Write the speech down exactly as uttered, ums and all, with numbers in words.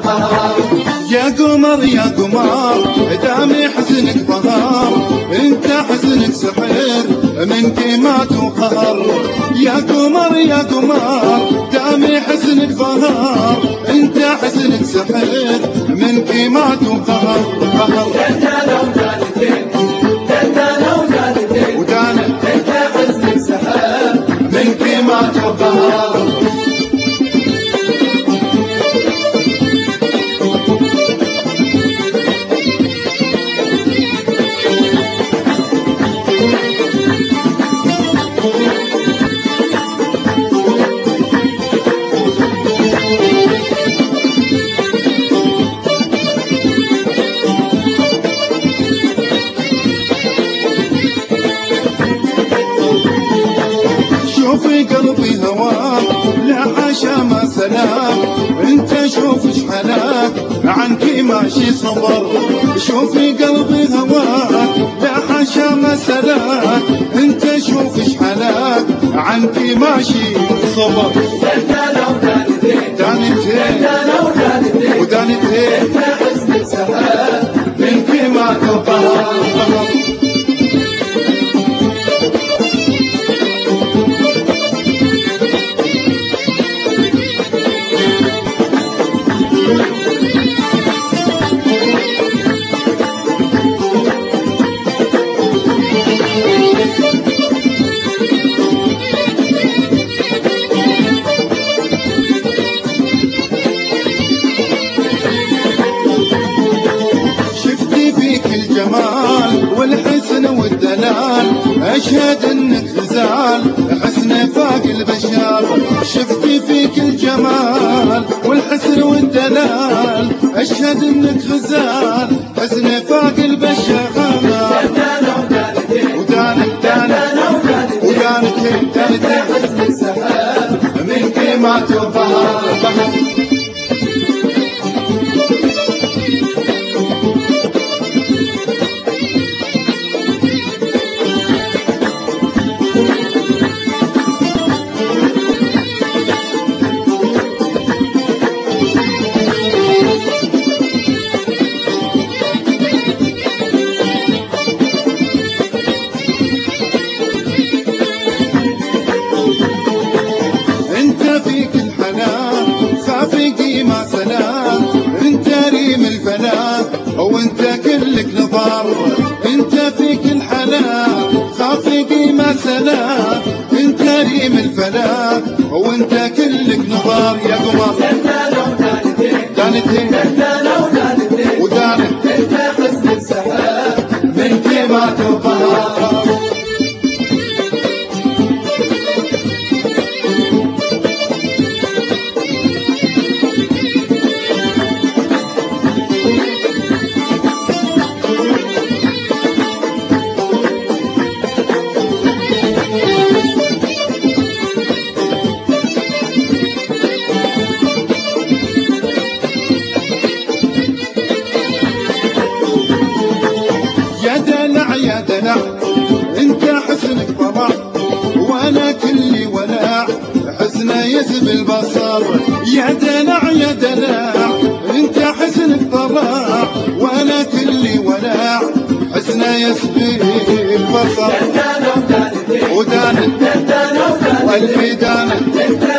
وقهر. يا قمر يا قمر دامي حزنك ظهر، انت حزنك سحر من كيمات وقهر. يا قمر يا قمر دامي حزنك ظهر، انت حزنك سحر من كيمات وقهر. دندنة ودانتين دندنة ودانتين ودانا انت حزنك سحر من كيمات وقهر. شوفي قلبي هواك لا حاشا ما سلاك، انت شوف اش حلاك عنك ماشي صبر. شوفي قلبي هواك لا حاشا ما سلاك، انت شوف اش حلاك عنك ماشي صبر. دندنة ودانتين دانتين دندنة ودانتين ودانتين انت حزنك سحر من كيمات وقهر. والحسن والدلال أشهد إنك غزال حسن فاق البشر. شفتي فيك الجمال والحسن والدلال أشهد إنك غزال حسن فاق البشر. دندنة ودانتين ودانك دانك ودانك انت دانك حزنك سحر من كيمات وقهر. فيك الحنان خافقي ما سلام، انت ريم الفلاح وانت كلك نظر. انت فيك الحنان خافقي ما سلام، انت ريم الفلاح وانت كلك نظر. يا قمر دندنة ودانتين دانتين دندنة ودانتين ودانك انت حزنك سحر من كيمات وقهر. يا دلع يا دلع انت حسنك طمع، وانا كلي ولع حسنه يسب البصر. يا دلع يا دلع انت حسنك طمع، وانا كلي ولع حسنه يسب البصر. دندنة ودانتين ودانك دندنة ودانتين وقلبي دانك